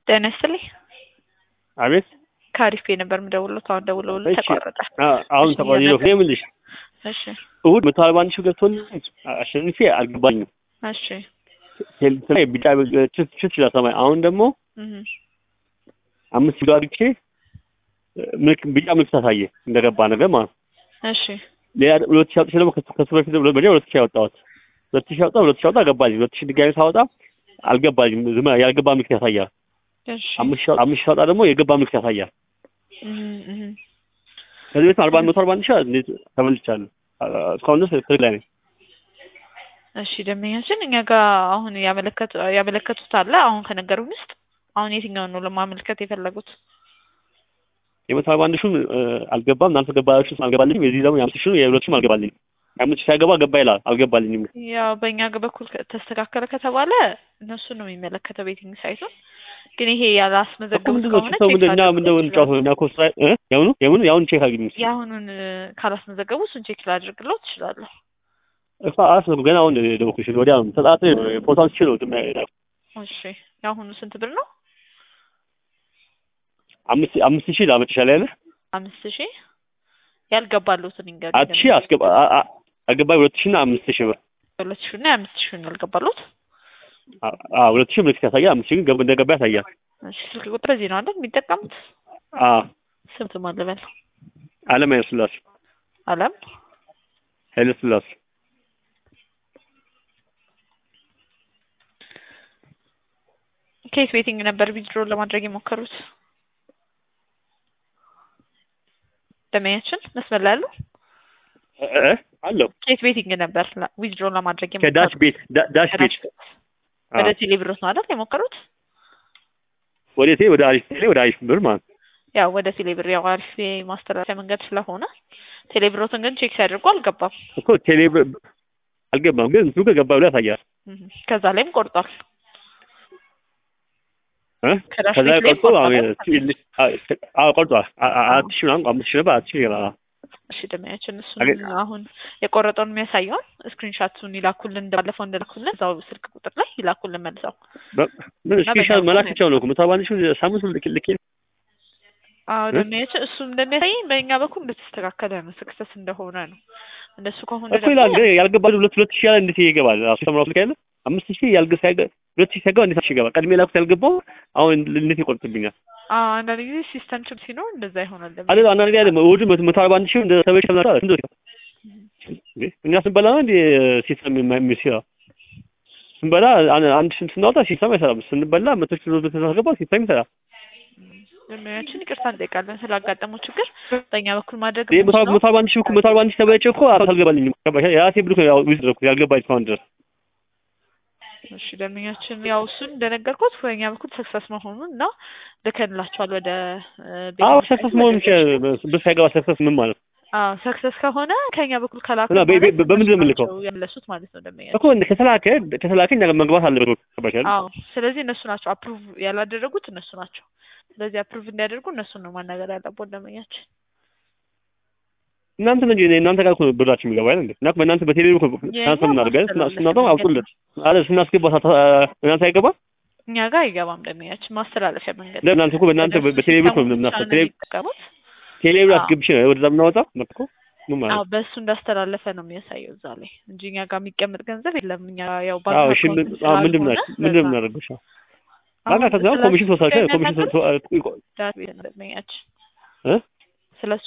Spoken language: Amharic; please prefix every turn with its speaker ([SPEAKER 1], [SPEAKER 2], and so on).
[SPEAKER 1] ጤና ይስጥልኝ።
[SPEAKER 2] አቤት
[SPEAKER 1] ከአሪፍ ነበር የምደውለው። አሁን ደውለውልኝ ተቋረጠ።
[SPEAKER 2] አሁን ተቋርጦ ነው የምልሽ።
[SPEAKER 1] እሺ
[SPEAKER 2] እሑድ 141 ሺህ ገብቶልኝ አሸንፌ አልገባኝም።
[SPEAKER 1] እሺ
[SPEAKER 2] ቴሌቪዥን ቢጫ ችት ለሰማይ አሁን ደግሞ 5 ኪሎ አድርጌ ቢጫ ምልክት አሳየ እንደገባ ነገር ማለት ነው።
[SPEAKER 1] እሺ
[SPEAKER 2] ሌላ 2000 ደግሞ ከሱ በፊት ወዲያ 2000 ያወጣሁት 2000 አወጣ ገባልኝ። 2000 ድጋሚ ሳወጣ አልገባልኝ። ዝም ያልገባ ምልክት ያሳያል።
[SPEAKER 1] እሺ
[SPEAKER 2] 5000 ሳወጣ ደግሞ የገባ ምልክት ያሳያል። ከዚህ በፊት 141 ሺህ እንዴት ተመልቻለሁ። እስካሁን ድረስ ትክክል ላይ ነኝ።
[SPEAKER 1] እሺ ደንበኛችን እኛ ጋር አሁን ያመለከቱት አለ። አሁን ከነገሩን ውስጥ አሁን የትኛውን ነው ለማመልከት የፈለጉት?
[SPEAKER 2] የ141 ሺህ አልገባም። እናንተ ገባላችሁ አልገባልኝም። የዚህ ደግሞ የ5 ሺህ የ2 አልገባልኝም። የ5 ሺህ ሳይገባ ገባ ይላል። አልገባልኝም።
[SPEAKER 1] ያው በእኛ በኩል ተስተካከለ ከተባለ እነሱ ነው የሚመለከተው ቤቲንግ ሳይቱን። ግን ይሄ ያላስመዘገቡት ከሆነ ያሁን ቼክ አግኝ። ያሁኑን ካላስመዘገቡ እሱን ቼክ ላድርግለው ትችላለሁ።
[SPEAKER 2] ገና አሁን ደውኩሽ ወዲያ ተጣጣ ፎቶን ሲችል ነው።
[SPEAKER 1] እሺ ያሁኑ ስንት ብር ነው?
[SPEAKER 2] 5000 ላመጥሻ ላይ አለ
[SPEAKER 1] 5000 ያልገባሉትን እንገር
[SPEAKER 2] አቺ አገባ 2000 እና 5000 ብር
[SPEAKER 1] 2000 እና 5000 ያልገባሉት
[SPEAKER 2] 2000 ምልክት ያሳያል። 5000 ግን እንደገባ ያሳያል።
[SPEAKER 1] እሺ ስልክ ቁጥር እዚህ ነው አይደል የሚጠቀሙት? ስንት ማለበል
[SPEAKER 2] አለም ኃይለስላሴ
[SPEAKER 1] አለም
[SPEAKER 2] ኃይለስላሴ
[SPEAKER 1] ኬስ ቤቲንግ ነበር ዊዝድሮ ለማድረግ የሞከሩት። ደመያችን መስመር ላይ አሉ
[SPEAKER 2] አለው።
[SPEAKER 1] ኬስ ቤቲንግ ነበር ዊዝድሮ ለማድረግ የሞከሩት።
[SPEAKER 2] ዳሽ ቤት
[SPEAKER 1] ወደ ቴሌብሮስ ነው አይደል የሞከሩት?
[SPEAKER 2] ወደ አሪፍ ብር ማለት
[SPEAKER 1] ያው ወደ ቴሌብር ያው አሪፍ ማስተላለፊያ መንገድ ስለሆነ ቴሌብሮትን ግን ቼክ ሲያደርጉ አልገባም
[SPEAKER 2] እኮ ቴሌብር አልገባም። ግን እሱ ከገባ ብላ ያሳያል።
[SPEAKER 1] ከዛ ላይም ቆርጧል።
[SPEAKER 2] ከዛ ቆርጦ ቆርጧል። 4000 ምናምን 5000 ነበር 4000 ይላል።
[SPEAKER 1] እሺ ደመያችን እሱን አሁን የቆረጠውን የሚያሳየውን ስክሪንሾቱን ይላኩልን። እንደባለፈው እንደላኩልን እዛው ስልክ ቁጥር ላይ ይላኩልን መልሰው።
[SPEAKER 2] ምን ስክሪንሾት መላክ ብቻ ነው እኮ 141 ሺህ ሳምንት ልክ
[SPEAKER 1] ደመያችን እሱም እንደሚያሳየኝ በእኛ በኩል እንደተስተካከለ ነው፣ ስክሰስ እንደሆነ ነው። እንደሱ ከሆነ
[SPEAKER 2] እኮ ይላል ያልገባል 2000 ያለ እንዴት ይገባል? ራሱ ተምራው ልክ ያለ 5000 ያልገባ 2000 ሲገባ እንዴት ይገባል? ቀድሜ ላኩት ያልገባው አሁን እንዴት ይቆርጥብኛል?
[SPEAKER 1] አንዳንድ ጊዜ ሲስተም ችግር ሲኖር እንደዛ ይሆናል።
[SPEAKER 2] አይደል አንዳንድ ጊዜ አይደል ወዱ 141 ሺህ እንደ ተበሽ ማለት ነው። እኛ ስንበላ እንደ ሲስተም የሚሰራ ስንበላ አንድ ስንወጣ ሲስተም አይሰራም። ስንበላ 100 ኪሎ ተሰገባ ሲስተም ይሰራል።
[SPEAKER 1] ደመያችን ይቅርታ እንጠይቃለን ስላጋጠመው ችግር። በእኛ በኩል ማድረግ
[SPEAKER 2] ነው 141 ሺህ ተበላጨ እኮ አልገባልኝም። ያቴ ብሎ ያው ዊዝድሮ ያልገባኝ እስካሁን ድረስ።
[SPEAKER 1] እሺ ደመኛችን ያው እሱን እንደነገርኩት በእኛ በኩል ሰክሰስ መሆኑን እና ልከንላችኋል ወደ
[SPEAKER 2] ቤት። ሰክሰስ መሆኑን ብሳይገባ ሰክሰስ ምን ማለት ነው?
[SPEAKER 1] ሰክሰስ ከሆነ ከኛ በኩል ከላኩ
[SPEAKER 2] በምንድን ነው የምልከው?
[SPEAKER 1] ያለሱት ማለት ነው ደመኛ
[SPEAKER 2] እኮ ከተላከ እኛ መግባት አለበት።
[SPEAKER 1] ስለዚህ እነሱ ናቸው አፕሩቭ ያላደረጉት እነሱ ናቸው። ስለዚህ አፕሩቭ እንዲያደርጉ እነሱን ነው ማናገር ያለበት ደመኛችን።
[SPEAKER 2] እናንተ ጋር እኮ ብራችሁ የሚገባ አይደል እንዴ? እና በእናንተ በቴሌብር እኮ ትራንስፈር እናደርጋለን። ስናውጣው አውጡልን አለ ስናስገባ እናንተ አይገባ
[SPEAKER 1] እኛ ጋር አይገባም ደመኛችን። ማስተላለፊያ መንገድ
[SPEAKER 2] ለእናንተ እኮ በእናንተ በቴሌብር እኮ የምናስተላልፈው ቴሌብር አስገብሽ ነው ወደዛ የምናወጣው መጥቶ ምን ማለት ነው?
[SPEAKER 1] በእሱ እንዳስተላለፈ ነው የሚያሳየው እዛ ላይ እንጂ እኛ ጋር የሚቀመጥ ገንዘብ የለም። እኛ ያው
[SPEAKER 2] ምንድን ነው እናደርግሽ አና ከዛ ኮሚሽን ተወሳሽ ኮሚሽን